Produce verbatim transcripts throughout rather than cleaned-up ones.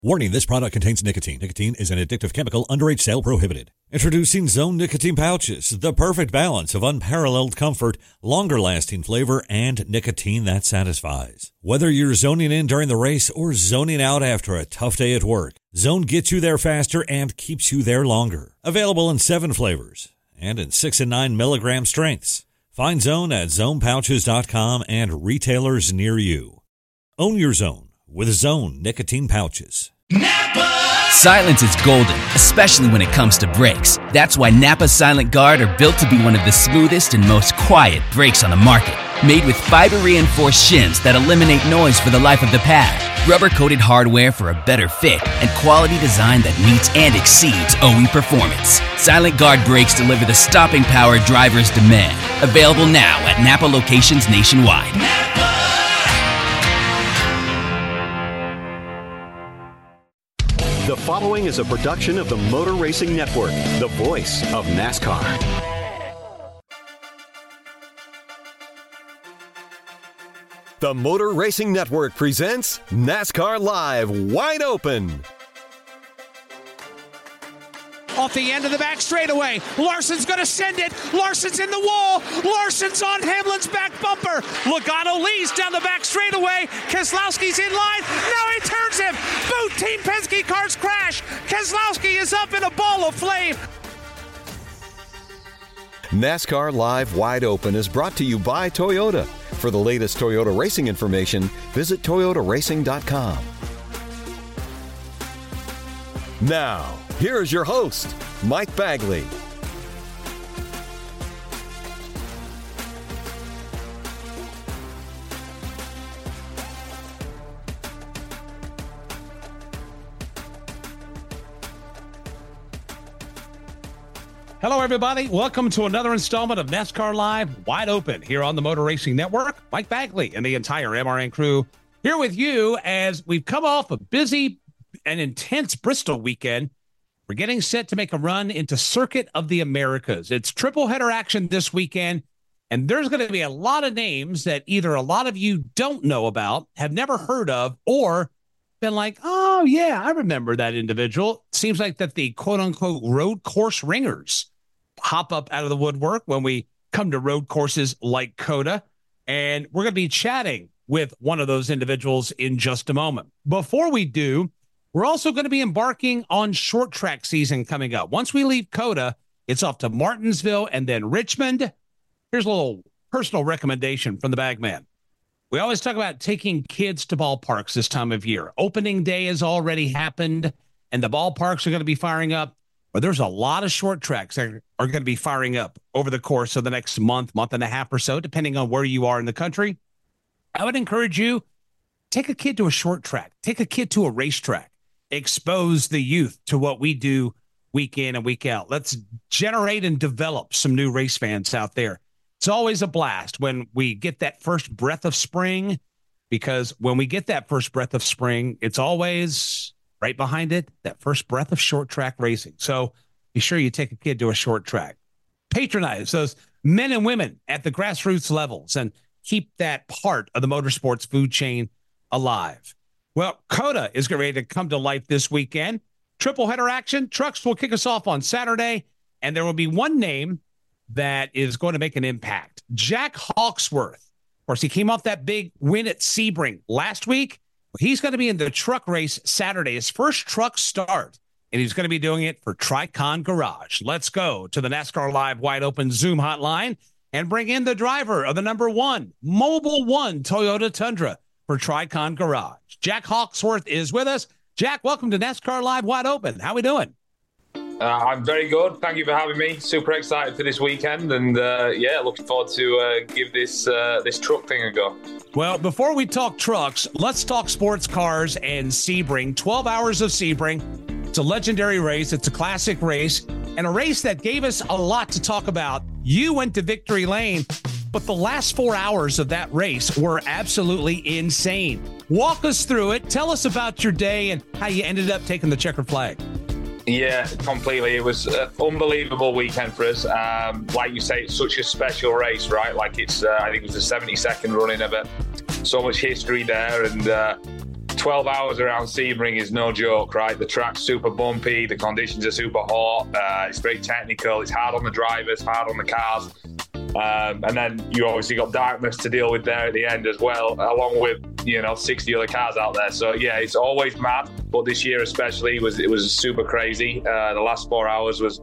Warning, this product contains nicotine. Nicotine is an addictive chemical. Underage sale prohibited. Introducing Zone Nicotine Pouches, the perfect balance of unparalleled comfort, longer-lasting flavor, and nicotine that satisfies. Whether you're zoning in during the race or zoning out after a tough day at work, Zone gets you there faster and keeps you there longer. Available in seven flavors and in six and nine milligram strengths. Find Zone at zone pouches dot com and retailers near you. Own your Zone with Zone Nicotine Pouches. Napa! Silence is golden, especially when it comes to brakes. That's why Napa Silent Guard are built to be one of the smoothest and most quiet brakes on the market. Made with fiber-reinforced shims that eliminate noise for the life of the pad, rubber-coated hardware for a better fit, and quality design that meets and exceeds O E performance. Silent Guard brakes deliver the stopping power drivers demand. Available now at Napa locations nationwide. Napa! The following is a production of the Motor Racing Network, the voice of NASCAR. The Motor Racing Network presents NASCAR Live Wide Open. Off the end of the back straightaway. Larson's going to send it. Larson's in the wall. Larson's on Hamlin's back bumper. Logano leads down the back straightaway. Keselowski's in line. Now he turns him. Both Team Penske cars crash. Keselowski is up in a ball of flame. NASCAR Live Wide Open is brought to you by Toyota. For the latest Toyota racing information, visit toyota racing dot com. Now, here is your host, Mike Bagley. Hello, everybody. Welcome to another installment of NASCAR Live Wide Open here on the Motor Racing Network. Mike Bagley and the entire M R N crew here with you as we've come off a busy and intense Bristol weekend. We're getting set to make a run into Circuit of the Americas. It's triple header action this weekend, and there's going to be a lot of names that either a lot of you don't know about, have never heard of, or been like, oh, yeah, I remember that individual. Seems like that the quote-unquote road course ringers hop up out of the woodwork when we come to road courses like COTA, and we're going to be chatting with one of those individuals in just a moment. Before we do, we're also going to be embarking on short track season coming up. Once we leave COTA, it's off to Martinsville and then Richmond. Here's a little personal recommendation from the Bagman. We always talk about taking kids to ballparks this time of year. Opening day has already happened, and the ballparks are going to be firing up. But there's a lot of short tracks that are going to be firing up over the course of the next month, month and a half or so, depending on where you are in the country. I would encourage you, take a kid to a short track. Take a kid to a racetrack. Expose the youth to what we do week in and week out. Let's generate and develop some new race fans out there. It's always a blast when we get that first breath of spring, because when we get that first breath of spring, it's always right behind it, that first breath of short track racing. So be sure you take a kid to a short track. Patronize those men and women at the grassroots levels and keep that part of the motorsports food chain alive. Well, COTA is ready to come to life this weekend. Triple header action. Trucks will kick us off on Saturday, and there will be one name that is going to make an impact. Jack Hawksworth. Of course, he came off that big win at Sebring last week. He's going to be in the truck race Saturday, his first truck start, and he's going to be doing it for Tricon Garage. Let's go to the NASCAR Live Wide Open Zoom hotline and bring in the driver of the number one Mobile One Toyota Tundra for Tricon Garage. Jack Hawksworth is with us. Jack, welcome to NASCAR Live Wide Open. How we doing? Uh, I'm very good. Thank you for having me. Super excited for this weekend, and uh, yeah, looking forward to uh, give this uh, this truck thing a go. Well, before we talk trucks, let's talk sports cars and Sebring. twelve hours of Sebring. It's a legendary race. It's a classic race, and a race that gave us a lot to talk about. You went to victory lane, but the last four hours of that race were absolutely insane. Walk us through it. Tell us about your day and how you ended up taking the checkered flag. Yeah, completely. It was an unbelievable weekend for us. Um, like you say, it's such a special race, right? Like it's, uh, I think it was the seventy-second running of it. So much history there, and uh, twelve hours around Sebring is no joke, right? The track's super bumpy, the conditions are super hot, uh, it's very technical, it's hard on the drivers, hard on the cars. Um, and then you obviously got darkness to deal with there at the end as well, along with, you know, sixty other cars out there. So yeah, it's always mad, but this year especially was it was super crazy. Uh, the last four hours was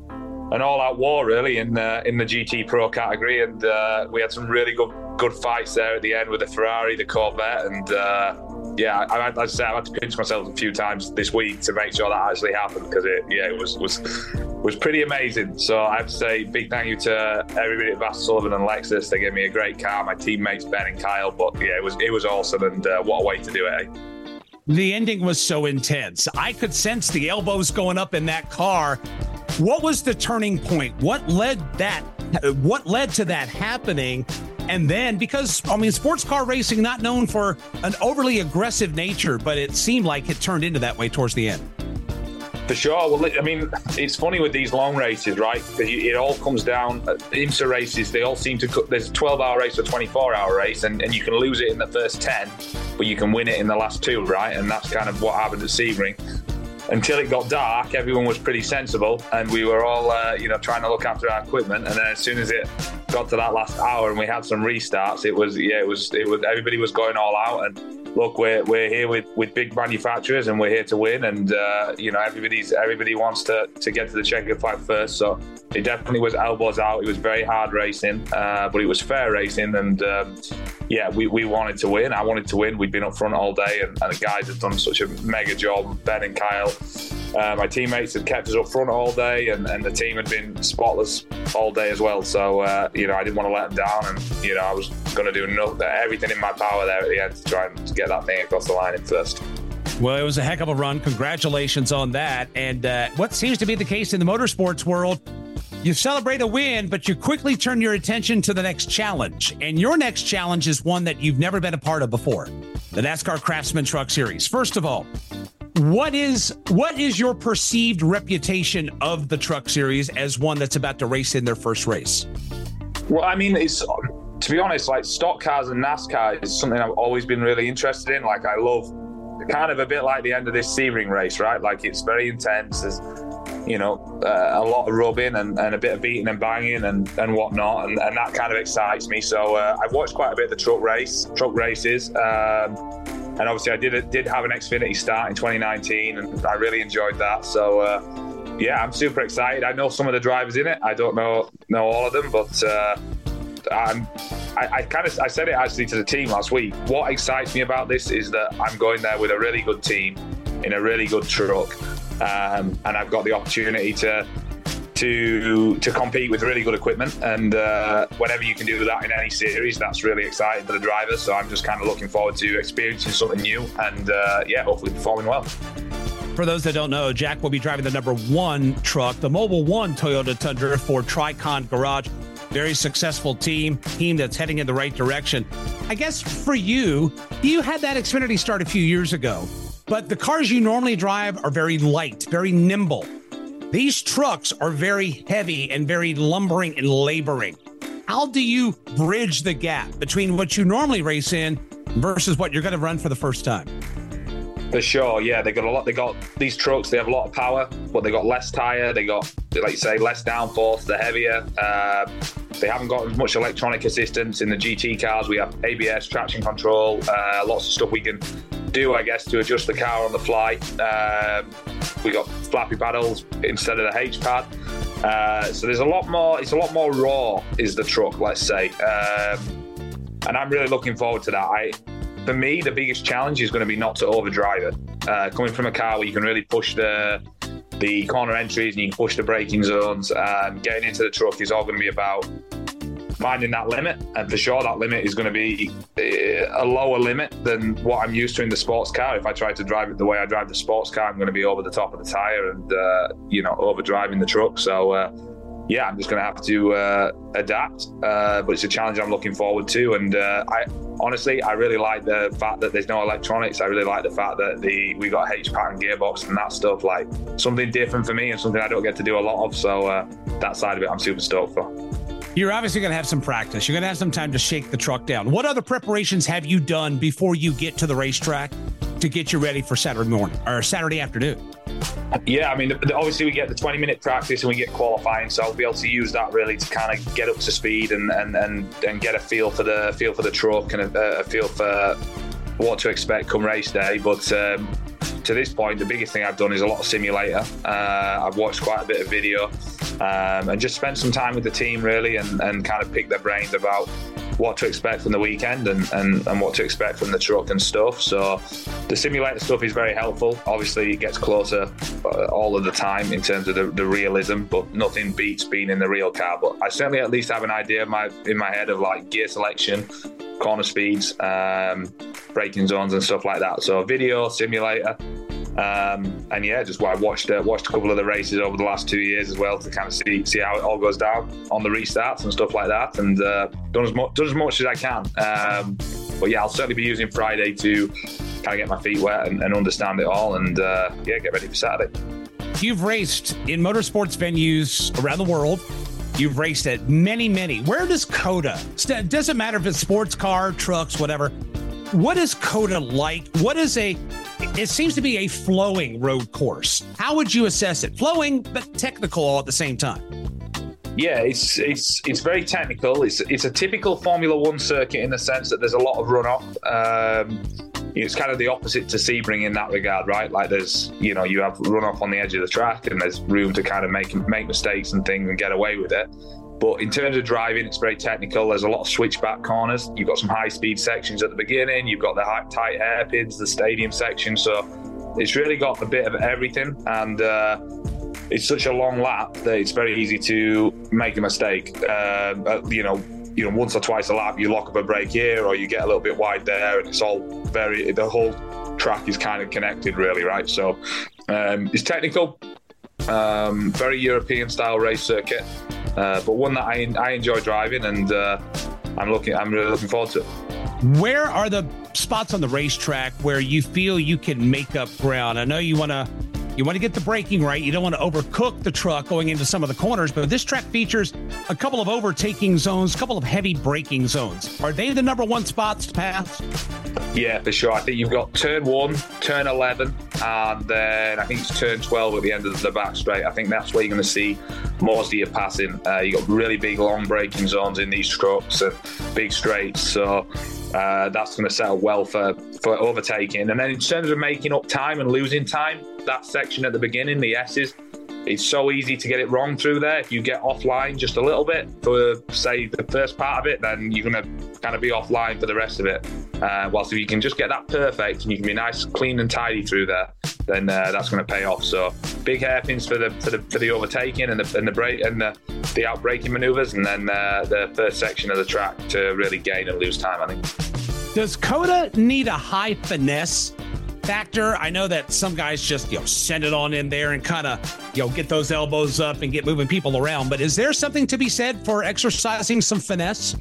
an all-out war really in uh, in the G T Pro category, and uh, we had some really good good fights there at the end with the Ferrari, the Corvette, and uh, yeah, I, I, I say I had to pinch myself a few times this week to make sure that actually happened, because it yeah it was was was pretty amazing. So I have to say big thank you to everybody at Vasser Sullivan and Lexus. They gave me a great car, my teammates Ben and Kyle, but yeah it was it was awesome, and uh, what a way to do it. Eh? The ending was so intense. I could sense the elbows going up in that car. What was the turning point? What led that? What led to that happening? And then, because, I mean, sports car racing, not known for an overly aggressive nature, but it seemed like it turned into that way towards the end. For sure. Well, I mean, it's funny with these long races, right? It all comes down, IMSA races, they all seem to, there's a twelve hour race or twenty-four hour race, and, and you can lose it in the first ten, but you can win it in the last two, right? And that's kind of what happened at Sebring. Until it got dark, everyone was pretty sensible, and we were all, uh, you know, trying to look after our equipment. And then as soon as it got to that last hour and we had some restarts, it was, yeah, it was, it was, everybody was going all out. And look, we're we're here with, with big manufacturers, and we're here to win. And uh, you know, everybody's everybody wants to to get to the checkered flag first. So it definitely was elbows out. It was very hard racing, uh, but it was fair racing, and um, yeah, we, we wanted to win. I wanted to win. We'd been up front all day, and, and the guys had done such a mega job. Ben and Kyle, uh, my teammates, had kept us up front all day, and, and the team had been spotless all day as well. So uh, you know, I didn't want to let them down, and you know, I was going to do no, everything in my power there at the end to try and get that thing across the line in first. Well, it was a heck of a run. Congratulations on that. And uh, what seems to be the case in the motorsports world, you celebrate a win, but you quickly turn your attention to the next challenge. And your next challenge is one that you've never been a part of before, the NASCAR Craftsman Truck Series. First of all, what is what is your perceived reputation of the Truck Series as one that's about to race in their first race? Well, I mean, it's... to be honest, like stock cars and NASCAR is something I've always been really interested in. Like I love kind of a bit like the end of this Sebring race, right? Like it's very intense. There's, you know, uh, a lot of rubbing and, and a bit of beating and banging and, and whatnot. And, and that kind of excites me. So uh, I've watched quite a bit of the truck race, truck races. Um, and obviously I did did have an Xfinity start in twenty nineteen, and I really enjoyed that. So uh, yeah, I'm super excited. I know some of the drivers in it. I don't know, know all of them, but uh, I'm, I, I kind of I said it actually to the team last week. What excites me about this is that I'm going there with a really good team in a really good truck, um, and I've got the opportunity to to to compete with really good equipment. And uh, whenever you can do that in any series, that's really exciting for the drivers. So I'm just kind of looking forward to experiencing something new, and uh, yeah, hopefully performing well. For those that don't know, Jack will be driving the number one truck, the Mobil one Toyota Tundra for Tricon Garage. Very successful team, team that's heading in the right direction. I guess for you, you had that Xfinity start a few years ago, but the cars you normally drive are very light, very nimble. These trucks are very heavy and very lumbering and laboring. How do you bridge the gap between what you normally race in versus what you're going to run for the first time? For sure, yeah, they got a lot. They got these trucks. They have a lot of power, but they got less tire. They got, like you say, less downforce. They're heavier. Uh, they haven't got as much electronic assistance in the G T cars. We have A B S, traction control, uh, lots of stuff we can do, I guess, to adjust the car on the fly. Um, we got flappy paddles instead of the H pad. Uh, so there's a lot more. It's a lot more raw, is the truck, let's say. Um, and I'm really looking forward to that. I. For me, the biggest challenge is going to be not to overdrive it. Uh, coming from a car where you can really push the the corner entries and you can push the braking zones, um, getting into the truck is all going to be about finding that limit. And for sure, that limit is going to be a lower limit than what I'm used to in the sports car. If I try to drive it the way I drive the sports car, I'm going to be over the top of the tire and, uh, you know, overdriving the truck. So, uh, yeah, I'm just going to have to uh, adapt, uh, but it's a challenge I'm looking forward to. And uh, I honestly, I really like the fact that there's no electronics. I really like the fact that the we got H pattern gearbox and that stuff, like something different for me and something I don't get to do a lot of. So uh, that side of it, I'm super stoked for. You're obviously going to have some practice. You're going to have some time to shake the truck down. What other preparations have you done before you get to the racetrack? to get you ready for Saturday morning or Saturday afternoon? Yeah, I mean, obviously we get the twenty minute practice and we get qualifying, so I'll be able to use that really to kind of get up to speed and and, and, and get a feel for the feel for the truck and a, a feel for what to expect come race day. But um, to this point, the biggest thing I've done is a lot of simulator. Uh, I've watched quite a bit of video um, and just spent some time with the team really and, and kind of pick their brains about what to expect from the weekend and, and, and what to expect from the truck and stuff. So the simulator stuff is very helpful. Obviously, it gets closer uh, all of the time in terms of the, the realism, but nothing beats being in the real car. But I certainly at least have an idea in my, in my head of like gear selection, corner speeds, um, braking zones and stuff like that. So video, simulator, um, and yeah, just I watched uh, watched a couple of the races over the last two years as well to kind of see see how it all goes down on the restarts and stuff like that, and uh, done as much done as much as I can. Um, but yeah, I'll certainly be using Friday to kind of get my feet wet and, and understand it all, and uh, yeah, get ready for Saturday. You've raced in motorsports venues around the world. You've raced at many, many. Where does COTA? It doesn't matter if it's sports car, trucks, whatever. What is COTA like? What is a, it seems to be a flowing road course. How would you assess it? Flowing, but technical all at the same time. Yeah, it's it's it's very technical. It's it's a typical Formula One circuit in the sense that there's a lot of runoff. Um, it's kind of the opposite to Sebring in that regard, right? Like there's, you know, you have runoff on the edge of the track and there's room to kind of make make mistakes and things and get away with it. But in terms of driving, it's very technical. There's a lot of switchback corners. You've got some high-speed sections at the beginning. You've got the high, tight hairpins, the stadium section. So it's really got a bit of everything. And uh, it's such a long lap that it's very easy to make a mistake. Uh, but, you know, you know, once or twice a lap, you lock up a brake here or you get a little bit wide there, and it's all very, the whole track is kind of connected really, right? So um, it's technical, um, very European-style race circuit. Uh, but one that I, I enjoy driving, and uh, I'm looking. I'm really looking forward to it. Where are the spots on the racetrack where you feel you can make up ground? I know you want to you want to get the braking right. You don't want to overcook the truck going into some of the corners, but this track features a couple of overtaking zones, a couple of heavy braking zones. Are they the number one spots to pass? Yeah, for sure. I think you've got turn one, turn eleven, and then I think it's turn twelve at the end of the back straight. I think that's where you're going to see most of your passing. Uh, you've got really big, long braking zones in these trucks and big straights. So uh, that's going to set up well for, for overtaking. And then in terms of making up time and losing time, that section at the beginning, the S's, it's so easy to get it wrong through there. If you get offline just a little bit for, say, the first part of it, then you're going to kind of be offline for the rest of it. Uh, whilst if you can just get that perfect and you can be nice, clean and tidy through there, then uh, that's going to pay off. So big hairpins for the for the for the overtaking and the and the brake and the the out braking maneuvers, and then uh, the first section of the track to really gain and lose time, I think. Does COTA need a high finesse factor? I know that some guys just, you know, send it on in there and kind of, you know, get those elbows up and get moving people around. But is there something to be said for exercising some finesse?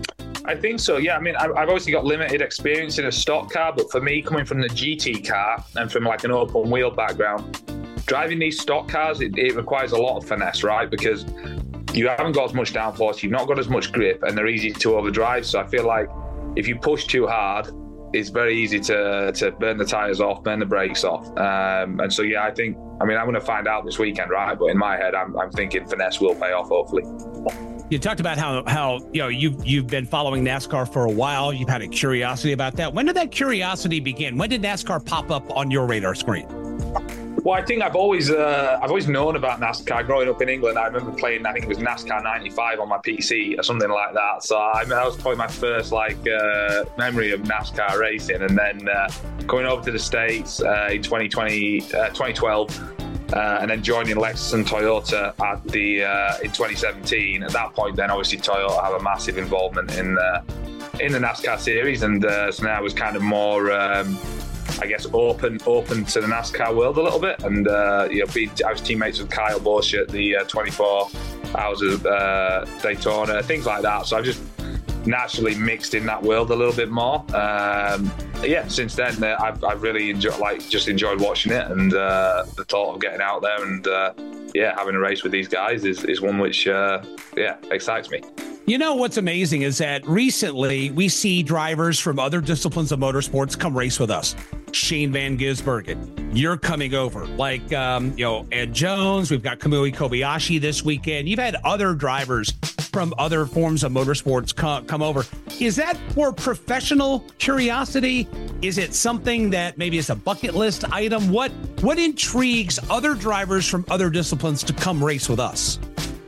I think so, yeah. I mean, I've obviously got limited experience in a stock car, but for me, coming from the G T car and from like an open wheel background, driving these stock cars, it, it requires a lot of finesse, right? Because you haven't got as much downforce, you've not got as much grip, and they're easy to overdrive. So I feel like if you push too hard, it's very easy to to burn the tyres off, burn the brakes off. Um, and so, yeah, I think, I mean, I'm going to find out this weekend, right? But in my head, I'm, I'm thinking finesse will pay off, hopefully. You talked about how, how you know, you've, you've been following NASCAR for a while. You've had a curiosity about that. When did that curiosity begin? When did NASCAR pop up on your radar screen? Well, I think I've always uh, I've always known about NASCAR. Growing up in England, I remember playing, I think it was NASCAR ninety-five on my P C or something like that. So I mean, that was probably my first like uh, memory of NASCAR racing. And then uh, going over to the States uh, in twenty twenty, uh, twenty twelve, uh, and then joining Lexus and Toyota at the uh, in twenty seventeen. At that point, then obviously Toyota have a massive involvement in uh, in the NASCAR series, and uh, so now it was kind of more. Um, I guess open open to the NASCAR world a little bit, and uh, you know, being, I was teammates with Kyle Busch at the uh, twenty-four hours of uh, Daytona, things like that. So I've just naturally mixed in that world a little bit more. Um, yeah, since then uh, I've, I've really enjoyed, like, just enjoyed watching it, and uh, the thought of getting out there and uh, yeah, having a race with these guys is, is one which uh, yeah excites me. You know, what's amazing is that recently we see drivers from other disciplines of motorsports come race with us. Shane Van Gisbergen, you're coming over. Like, um, you know, Ed Jones, we've got Kamui Kobayashi this weekend. You've had other drivers from other forms of motorsports come, come over. Is that for professional curiosity? Is it something that maybe is a bucket list item? What what intrigues other drivers from other disciplines to come race with us?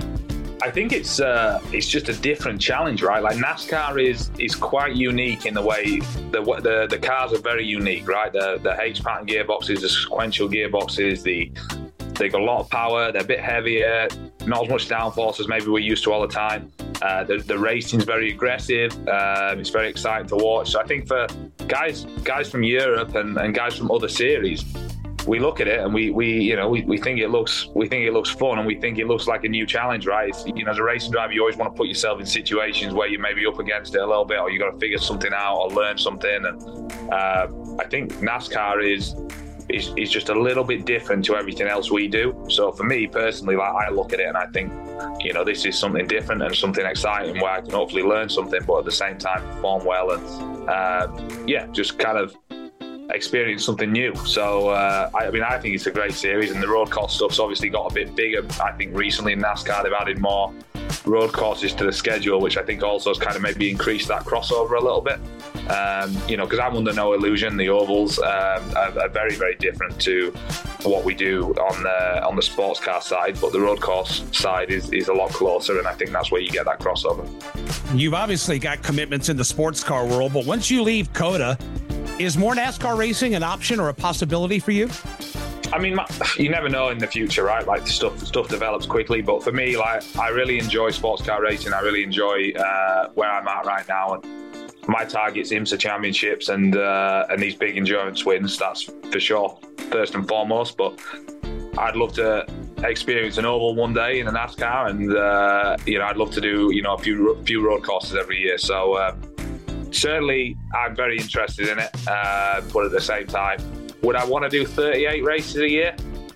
I think it's uh, it's just a different challenge, right? Like NASCAR is is quite unique in the way the the, the cars are very unique, right? The the H pattern gearboxes, the sequential gearboxes, the they got a lot of power. They're a bit heavier, not as much downforce as maybe we're used to all the time. Uh, the, the racing's very aggressive. Um, it's very exciting to watch. So I think for guys guys from Europe and, and guys from other series, we look at it and we, we you know we, we think it looks we think it looks fun and we think it looks like a new challenge, right? It's, you know, as a racing driver, you always want to put yourself in situations where you may be up against it a little bit, or you got to figure something out or learn something. And uh, I think NASCAR is. Is, is just a little bit different to everything else we do. So for me personally, like I look at it and I think, you know, this is something different and something exciting where I can hopefully learn something, but at the same time perform well and uh, yeah, just kind of experience something new. So uh, I, I mean, I think it's a great series, and the road course stuff's obviously got a bit bigger. I think recently in NASCAR they've added more road courses to the schedule, which I think also has kind of maybe increased that crossover a little bit. Um, you know, because I'm under no illusion the ovals um, are, are very, very different to what we do on the on the sports car side, but the road course side is, is a lot closer, and I think that's where you get that crossover. You've obviously got commitments in the sports car world, but once you leave COTA, is more NASCAR racing an option or a possibility for you? I mean, you never know in the future, right? Like stuff stuff develops quickly, but for me, like I really enjoy sports car racing. I really enjoy uh, where I'm at right now, and my target's IMSA championships and uh, and these big endurance wins. That's for sure, first and foremost. But I'd love to experience an oval one day in a NASCAR, and uh, you know, I'd love to do you know a few few road courses every year. So uh, certainly, I'm very interested in it. Uh, but at the same time, would I want to do thirty-eight races a year?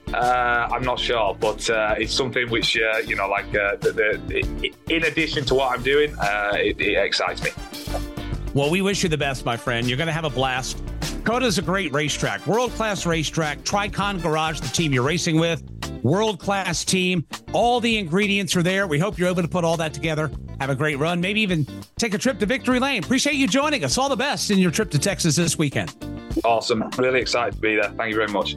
Uh, I'm not sure, but uh, it's something which, uh, you know, like uh, the, the, in addition to what I'm doing, uh, it, it excites me. Well, we wish you the best, my friend. You're going to have a blast. COTA is a great racetrack, world-class racetrack. Tricon Garage, the team you're racing with, world-class team. All the ingredients are there. We hope you're able to put all that together. Have a great run. Maybe even take a trip to Victory Lane. Appreciate you joining us. All the best in your trip to Texas this weekend. Awesome. Really excited to be there. Thank you very much.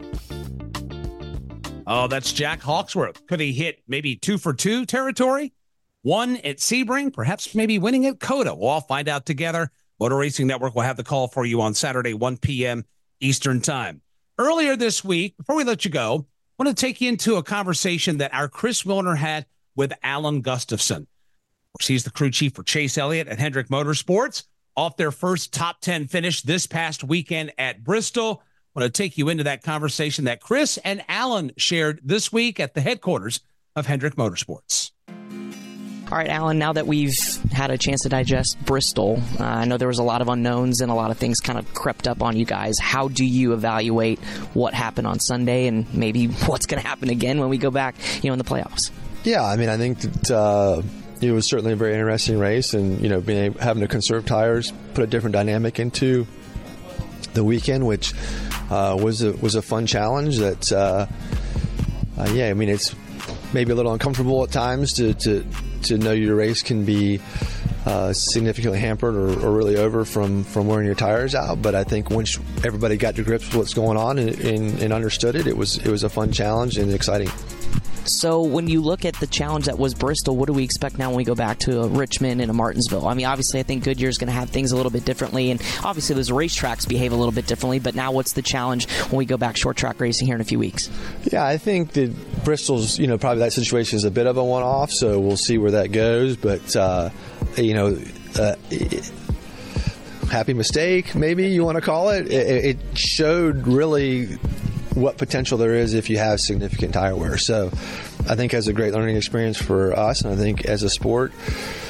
Oh, that's Jack Hawksworth. Could he hit maybe two for two territory? One at Sebring, perhaps maybe winning at COTA. We'll all find out together. Motor Racing Network will have the call for you on Saturday, one p.m. Eastern Time. Earlier this week, before we let you go, I want to take you into a conversation that our Chris Milner had with Alan Gustafson. Of course, he's the crew chief for Chase Elliott at Hendrick Motorsports, off their first top ten finish this past weekend at Bristol. I want to take you into that conversation that Chris and Alan shared this week at the headquarters of Hendrick Motorsports. All right, Alan, now that we've had a chance to digest Bristol, uh, I know there was a lot of unknowns and a lot of things kind of crept up on you guys. How do you evaluate what happened on Sunday and maybe what's going to happen again when we go back, you know, in the playoffs? Yeah, I mean, I think that uh, it was certainly a very interesting race, and, you know, being able, having to conserve tires put a different dynamic into the weekend, which uh, was a, was a fun challenge that, uh, uh, yeah, I mean, it's maybe a little uncomfortable at times to, to, to know your race can be uh, significantly hampered or, or really over from, from wearing your tires out. But I think once everybody got to grips with what's going on and, and, and understood it, it was it was a fun challenge and exciting. So when you look at the challenge that was Bristol, what do we expect now when we go back to a Richmond and a Martinsville? I mean, obviously, I think Goodyear's going to have things a little bit differently, and obviously those racetracks behave a little bit differently, but now what's the challenge when we go back short track racing here in a few weeks? Yeah, I think that Bristol's, you know, probably that situation is a bit of a one-off, so we'll see where that goes, but, uh, you know, uh, it, happy mistake, maybe you want to call it. It, it showed really what potential there is if you have significant tire wear. So I think it's a great learning experience for us, and I think as a sport,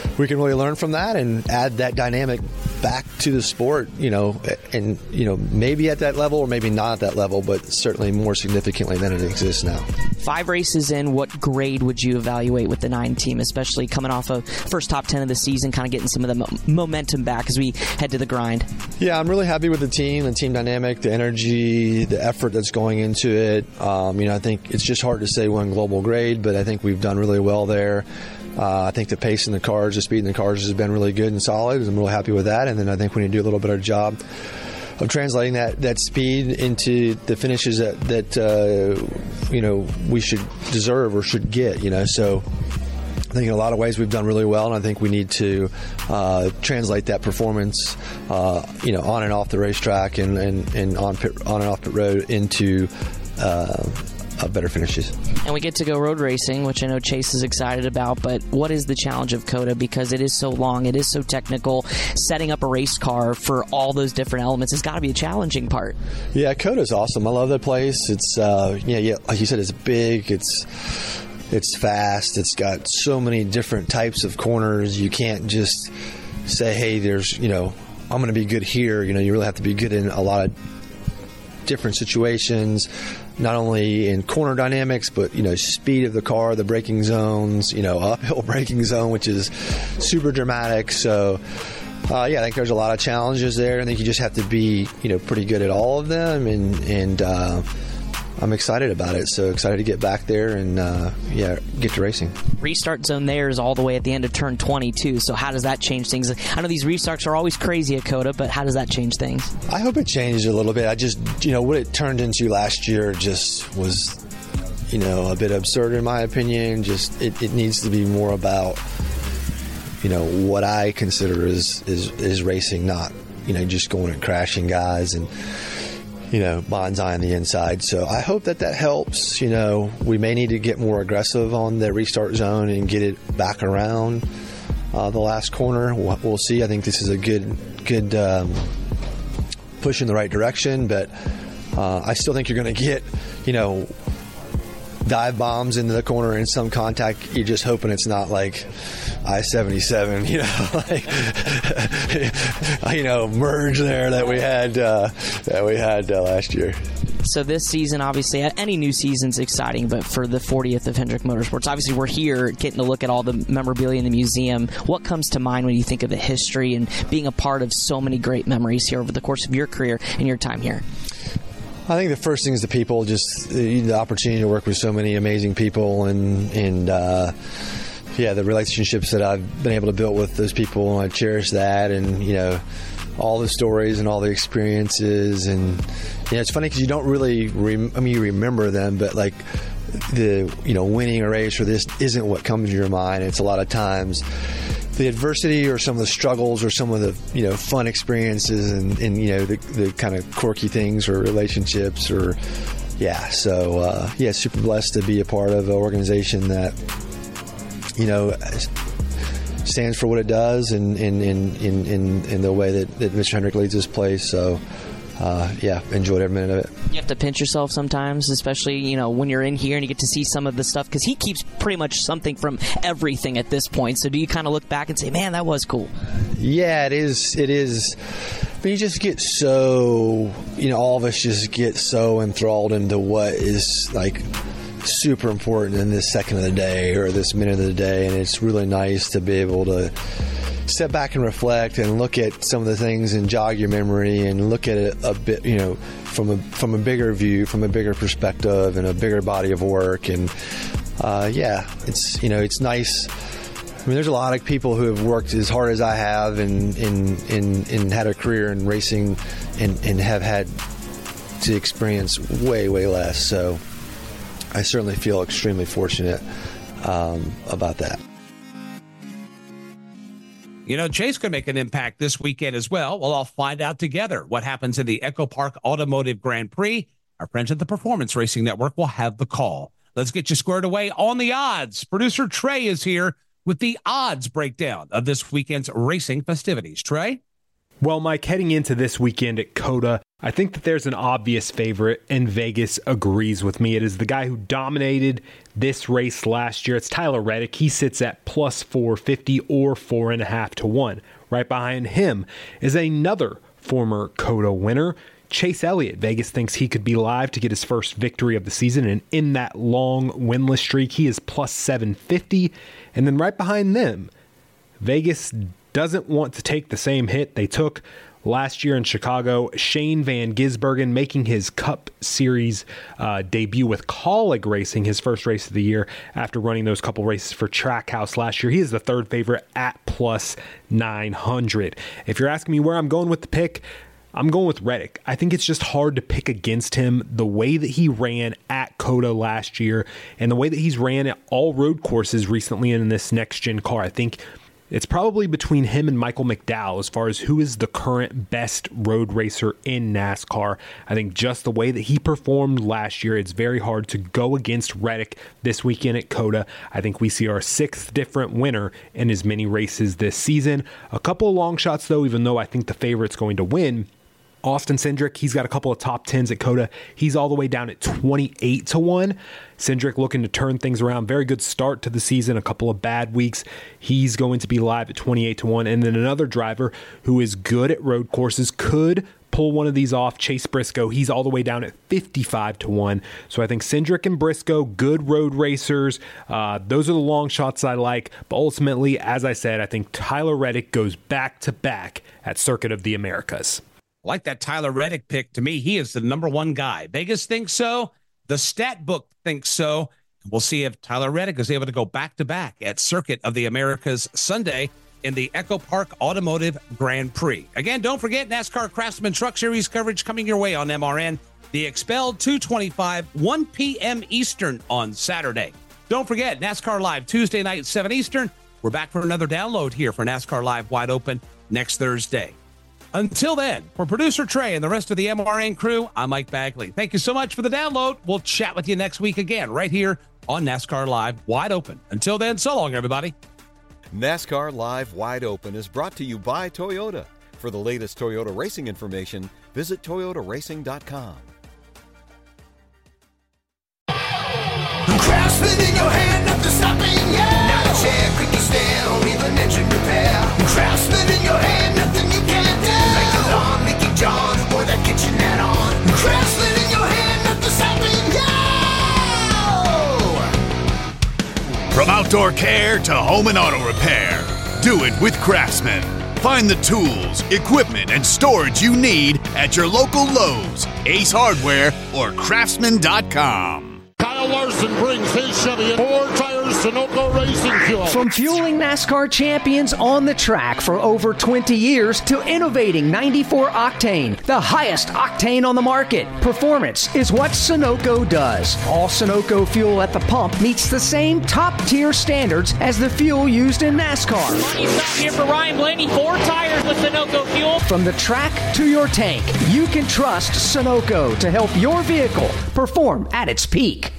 we can really learn from that and add that dynamic back to the sport, you know, and, you know, maybe at that level or maybe not at that level, but certainly more significantly than it exists now. Five races in, what grade would you evaluate with the nine team, especially coming off of first top ten of the season, kind of getting some of the mo- momentum back as we head to the grind? Yeah, I'm really happy with the team, the team dynamic, the energy, the effort that's going into it. Um, you know, I think it's just hard to say one global grade, but I think we've done really well there. Uh, I think the pace in the cars, the speed in the cars has been really good and solid. I'm really happy with that. And then I think we need to do a little better job of translating that, that speed into the finishes that, that uh, you know, we should deserve or should get, you know. So I think in a lot of ways we've done really well, and I think we need to uh, translate that performance, uh, you know, on and off the racetrack and, and, and on, pit, on and off pit road into uh, uh, better finishes. And we get to go road racing, which I know Chase is excited about, but what is the challenge of COTA? Because it is so long, it is so technical. Setting up a race car for all those different elements has got to be a challenging part. Yeah, COTA is awesome. I love that place. It's, uh, yeah, yeah, like you said, it's big, it's it's fast, it's got so many different types of corners. You can't just say, hey, there's, you know, I'm going to be good here. You know, you really have to be good in a lot of different situations, not only in corner dynamics, but, you know, speed of the car, the braking zones, you know, uphill braking zone, which is super dramatic. So, uh, yeah, I think there's a lot of challenges there. I think you just have to be, you know, pretty good at all of them. And, and uh, I'm excited about it. So excited to get back there and, uh, yeah, get to racing. Restart zone there is all the way at the end of turn twenty-two. So how does that change things? I know these restarts are always crazy at COTA, but how does that change things? I hope it changed a little bit. I just, you know, what it turned into last year just was, you know, a bit absurd in my opinion. Just it, it needs to be more about, you know, what I consider is, is, is racing, not, you know, just going and crashing guys and, you know, bonsai on the inside. So I hope that that helps. You know, we may need to get more aggressive on the restart zone and get it back around uh, the last corner. We'll, we'll see. I think this is a good, good um, push in the right direction, but uh, I still think you're going to get, you know, dive bombs into the corner and some contact. You're just hoping it's not like I seventy-seven, you know, like, you know, merge there that we had uh, that we had uh, last year. So this season, obviously, any new season's exciting, but for the fortieth of Hendrick Motorsports, obviously we're here getting to look at all the memorabilia in the museum. What comes to mind when you think of the history and being a part of so many great memories here over the course of your career and your time here? I think the first thing is the people, just the, the opportunity to work with so many amazing people and, and uh, yeah, the relationships that I've been able to build with those people. I cherish that, and, you know, all the stories and all the experiences. And, you know, it's funny because you don't really, rem- I mean, you remember them, but like the, you know, winning a race or this isn't what comes to your mind. It's a lot of times the adversity or some of the struggles or some of the, you know, fun experiences and, and you know, the, the kind of quirky things or relationships or, yeah. So, uh, yeah, super blessed to be a part of an organization that, you know, stands for what it does and in, in, in, in, in the way that, that Mister Hendrick leads this place. So, Uh, yeah, enjoyed every minute of it. You have to pinch yourself sometimes, especially, you know, when you're in here and you get to see some of the stuff, because he keeps pretty much something from everything at this point. So do you kind of look back and say, man, that was cool? Yeah, it is. It is. But you just get so, you know, all of us just get so enthralled into what is like super important in this second of the day or this minute of the day. And it's really nice to be able to step back and reflect and look at some of the things and jog your memory and look at it a bit, you know, from a from a bigger view, from a bigger perspective and a bigger body of work. And uh, yeah, it's, you know, it's nice. I mean, there's a lot of people who have worked as hard as I have and and, and, and had a career in racing and, and have had to experience way, way less. So I certainly feel extremely fortunate um, about that. You know, Chase could make an impact this weekend as well. We'll all find out together what happens in the Echo Park Automotive Grand Prix. Our friends at the Performance Racing Network will have the call. Let's get you squared away on the odds. Producer Trey is here with the odds breakdown of this weekend's racing festivities. Trey? Well, Mike, heading into this weekend at COTA, I think that there's an obvious favorite, and Vegas agrees with me. It is the guy who dominated this race last year. It's Tyler Reddick. He sits at plus four fifty or four and a half to one. Right behind him is another former COTA winner, Chase Elliott. Vegas thinks he could be live to get his first victory of the season, and in that long winless streak, he is plus seven fifty. And then right behind them, Vegas doesn't want to take the same hit they took last year in Chicago. Shane Van Gisbergen making his Cup Series uh, debut with Kaulig Racing, his first race of the year after running those couple races for Trackhouse last year. He is the third favorite at plus nine hundred. If you're asking me where I'm going with the pick, I'm going with Reddick. I think it's just hard to pick against him. The way that he ran at COTA last year and the way that he's ran at all road courses recently in this next-gen car, I think it's probably between him and Michael McDowell as far as who is the current best road racer in NASCAR. I think just the way that he performed last year, it's very hard to go against Reddick this weekend at COTA. I think we see our sixth different winner in as many races this season. A couple of long shots, though, even though I think the favorite's going to win. Austin Cindric, he's got a couple of top tens at COTA. He's all the way down at twenty-eight to one. Cindric looking to turn things around. Very good start to the season, a couple of bad weeks. He's going to be live at twenty-eight to one. And then another driver who is good at road courses could pull one of these off, Chase Briscoe. He's all the way down at fifty-five to one. So I think Cindric and Briscoe, good road racers. Uh, those are the long shots I like. But ultimately, as I said, I think Tyler Reddick goes back to back at Circuit of the Americas. I like that Tyler Reddick pick. To me, he is the number one guy. Vegas thinks so. The stat book thinks so. We'll see if Tyler Reddick is able to go back-to-back at Circuit of the Americas Sunday in the Echo Park Automotive Grand Prix. Again, don't forget NASCAR Craftsman Truck Series coverage coming your way on M R N. The Expelled two twenty-five, one p.m. Eastern on Saturday. Don't forget, NASCAR Live Tuesday night, seven Eastern. We're back for another download here for NASCAR Live Wide Open next Thursday. Until then, for producer Trey and the rest of the M R N crew, I'm Mike Bagley. Thank you so much for the download. We'll chat with you next week again, right here on NASCAR Live Wide Open. Until then, so long, everybody. NASCAR Live Wide Open is brought to you by Toyota. For the latest Toyota racing information, visit toyota racing dot com. Craftsman in your hand, nothing stopping, yeah. Not a chair, quickie stand, or even engine repair. Craftsman in your hand, nothing you can't do. Make the lawn, Mickey John's, or that kitchen add-on. Craftsman in your hand, nothing stopping, yeah. From outdoor care to home and auto repair, do it with Craftsman. Find the tools, equipment, and storage you need at your local Lowe's, Ace Hardware, or craftsman dot com. Kyle Larson brings his Chevy in four tires Sunoco Racing Fuel. From fueling NASCAR champions on the track for over twenty years to innovating ninety-four octane, the highest octane on the market, performance is what Sunoco does. All Sunoco fuel at the pump meets the same top-tier standards as the fuel used in NASCAR. Money stop here for Ryan Blaney, four tires with Sunoco fuel. From the track to your tank, you can trust Sunoco to help your vehicle perform at its peak.